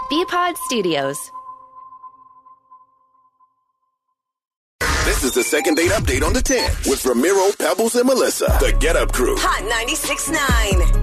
BPod Studios. This is the second date update on the 10 with Ramiro, Pebbles, and Melissa. The Get Up Crew. Hot 96.9.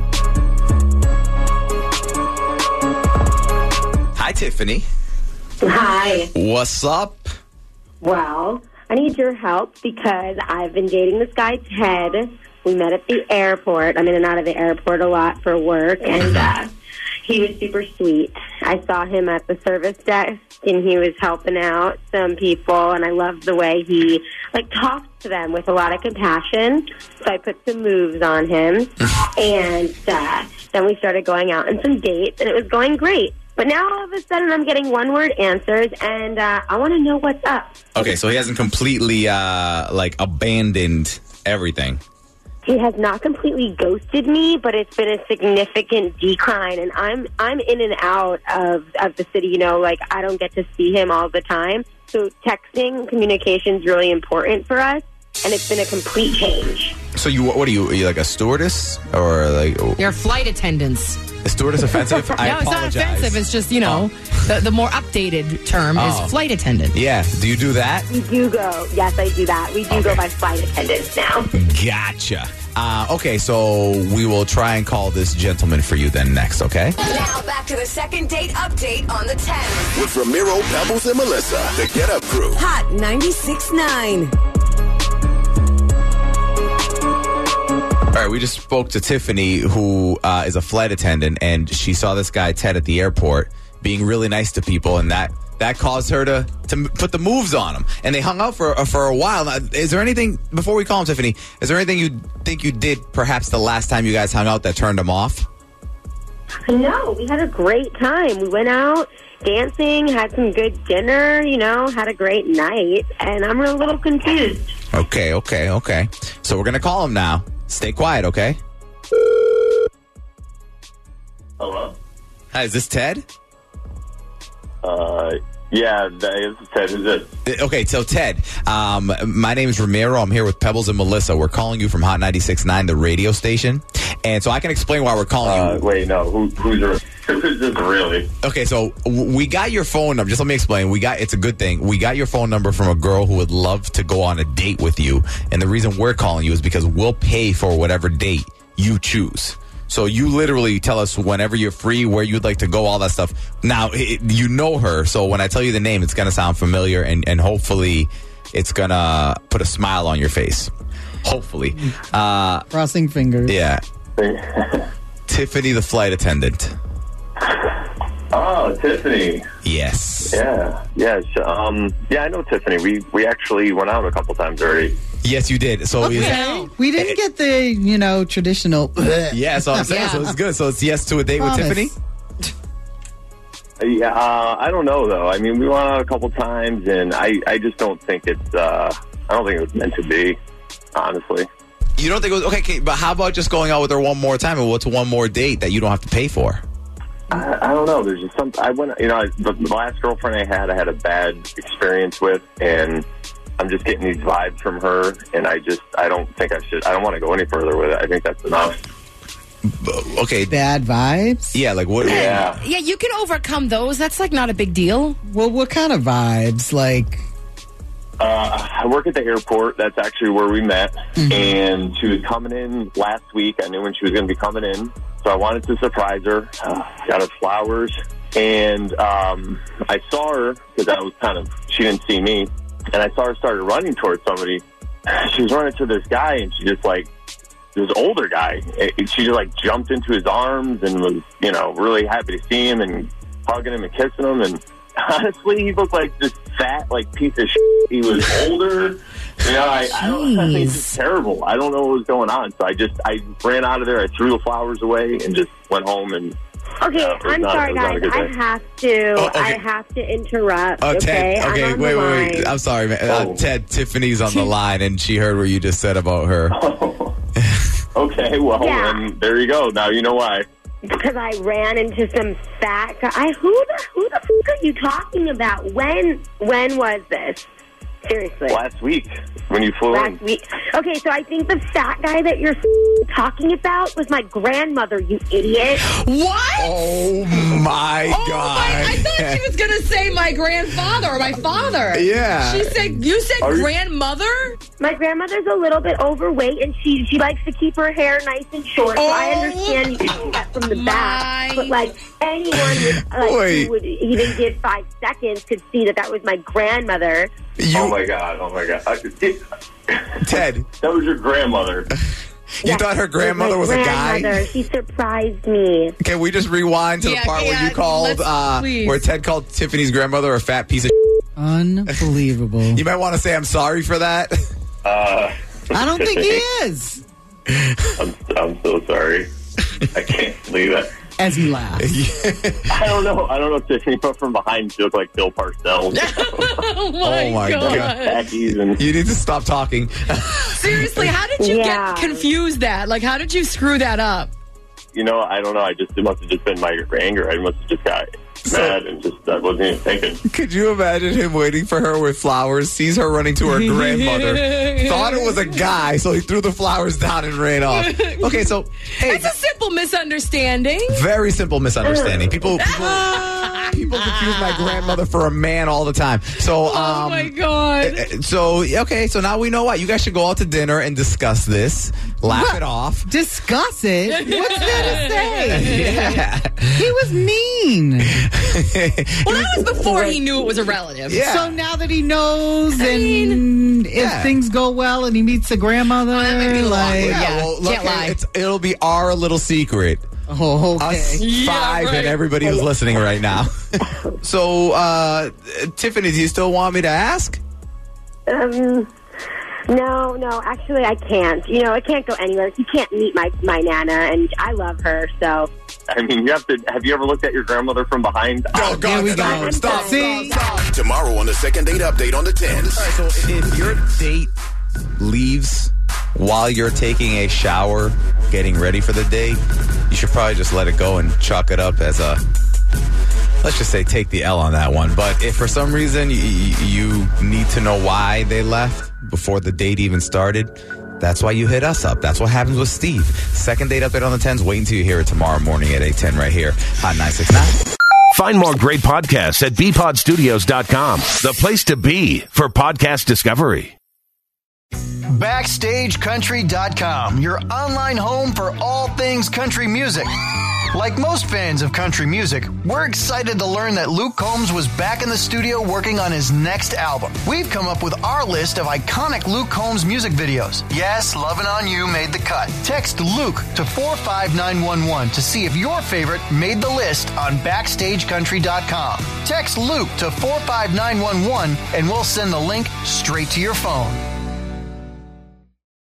Hi, Tiffany. Hi. What's up? Well, I need your help because I've been dating this guy, Ted. We met at the airport. I'm in and out of the airport a lot for work, and he was super sweet. I saw him at the service desk, and he was helping out some people, and I loved the way he talked to them with a lot of compassion. So I put some moves on him, and then we started going out on some dates, and it was going great. But now all of a sudden I'm getting one-word answers, and I want to know what's up. Okay, so he hasn't completely abandoned everything. He has not completely ghosted me, but it's been a significant decline, and I'm in and out of the city. I don't get to see him all the time. So texting, communication is really important for us, and it's been a complete change. So what are you like a stewardess or like? You're flight attendants. Is stewardess offensive? I No, it's not apologize. offensive. It's just, the more updated term is flight attendant. Yeah. Do you do that? We do go. Yes, I do that. We do go by flight attendants now. Gotcha. Okay, so we will try and call this gentleman for you then next, okay? Now back to the second date update on the 10. With Ramiro, Pebbles, and Melissa. The Get Up Crew. Hot 96.9. All right, we just spoke to Tiffany, who is a flight attendant, and she saw this guy, Ted, at the airport being really nice to people, and that caused her to put the moves on him. And they hung out for a while. Now, is there anything, before we call him, Tiffany, is there anything you think you did perhaps the last time you guys hung out that turned him off? No, we had a great time. We went out dancing, had some good dinner, had a great night, and I'm a little confused. Okay. So we're going to call him now. Stay quiet, okay? Hello? Hi, is this Ted? Yeah, this is Ted. Who's this? Okay, so Ted, my name is Ramiro. I'm here with Pebbles and Melissa. We're calling you from Hot 96.9, the radio station. And so I can explain why we're calling you. Wait, no. Who's this really? Okay, so we got your phone number. Just let me explain. It's a good thing. We got your phone number from a girl who would love to go on a date with you. And the reason we're calling you is because we'll pay for whatever date you choose. So you literally tell us whenever you're free, where you'd like to go, all that stuff. Now, you know her, so when I tell you the name, it's going to sound familiar, and hopefully it's going to put a smile on your face. Hopefully. Crossing fingers. Yeah. Tiffany, the flight attendant. Oh, Tiffany. Yes. Yeah. I know Tiffany. We actually went out a couple times already. Yes, you did. So We didn't get the, traditional. Yeah, so I'm saying, Yeah. so it's good. So it's yes to a date with Tiffany? Yeah, I don't know though. I mean, we went out a couple times, and I just don't think it's. I don't think it was meant to be. Honestly. You don't think it was okay? But how about just going out with her one more time, and what's one more date that you don't have to pay for? I don't know. There's just something. The last girlfriend I had a bad experience with, and I'm just getting these vibes from her, and I don't think I should. I don't want to go any further with it. I think that's enough. Okay. Bad vibes? Yeah, like what? Yeah. Yeah, you can overcome those. That's not a big deal. Well, what kind of vibes? Like, I work at the airport. That's actually where we met. Mm-hmm. And she was coming in last week. I knew when she was going to be coming in. So I wanted to surprise her. Got her flowers. And I saw her, because she didn't see me. And I saw her started running towards somebody. She was running to this guy, and she just this older guy. She just jumped into his arms and was, really happy to see him and hugging him and kissing him. And honestly, he looked like this fat, piece of shit. He was older. I think it's terrible. I don't know what was going on. So I ran out of there. I threw the flowers away and just went home and. Okay, I'm sorry, guys. I have to interrupt. Ted. Okay, wait. I'm sorry, man. Ted, Tiffany's on the line, and she heard what you just said about her. Okay, well, then there you go. Now you know why. Because I ran into some fat guy. Who the fuck are you talking about? When was this? Seriously. Last week, when you flew in. Last week. Okay, so I think the fat guy that you're talking about was my grandmother, you idiot. What? Oh, my God. I thought she was going to say my grandfather or my father. Yeah. You said grandmother? My grandmother's a little bit overweight, and she likes to keep her hair nice and short. So I understand you can do that from the back, but like anyone who would even give 5 seconds could see that was my grandmother. Oh my god! Ted, that was your grandmother. You thought her grandmother was a guy? She surprised me. Can we just rewind to the part where you called, where Ted called Tiffany's grandmother a fat piece of Unbelievable. You might want to say I'm sorry for that. I don't think he is. I'm so sorry. I can't believe it. As he laughs. I don't know, Tiffany, but from behind, you look like Bill Parcells. Oh my God. You need to stop talking. Seriously, how did you get confused that? Like, how did you screw that up? I don't know. It must have just been my anger. I must have just got mad and I wasn't even thinking. Could you imagine him waiting for her with flowers, sees her running to her grandmother, thought it was a guy, so he threw the flowers down and ran off. Okay, so, hey. It's a simple misunderstanding. Very simple misunderstanding. People confuse my grandmother for a man all the time. So, oh my God. So now we know why. You guys should go out to dinner and discuss this. Laugh it off. Discuss it? What's there to say? Yeah. He was mean. Well, that was before he knew it was a relative. Yeah. So now that he knows, if things go well and he meets a grandmother, can't lie. It'll be our little secret. Oh, okay. Us 5 and everybody who's listening right now. So, Tiffany, do you still want me to ask? No, actually I can't. I can't go anywhere. You can't meet my Nana, and I love her, so. I mean, have you ever looked at your grandmother from behind? Oh, God, we go. Stop. Tomorrow on the second date update on the 10s. All right, so if your date leaves while you're taking a shower, getting ready for the date, you should probably just let it go and chalk it up as let's just say take the L on that one. But if for some reason you need to know why they left before the date even started, that's why you hit us up. That's what happens with Steve. Second date update on the 10s. Wait until you hear it tomorrow morning at 8:10 right here on 969. Find more great podcasts at bpodstudios.com, the place to be for podcast discovery. BackstageCountry.com, your online home for all things country music. Like most fans of country music, we're excited to learn that Luke Combs was back in the studio working on his next album. We've come up with our list of iconic Luke Combs music videos. Yes, Lovin' On You made the cut. Text Luke to 45911 to see if your favorite made the list on BackstageCountry.com. Text Luke to 45911 and we'll send the link straight to your phone.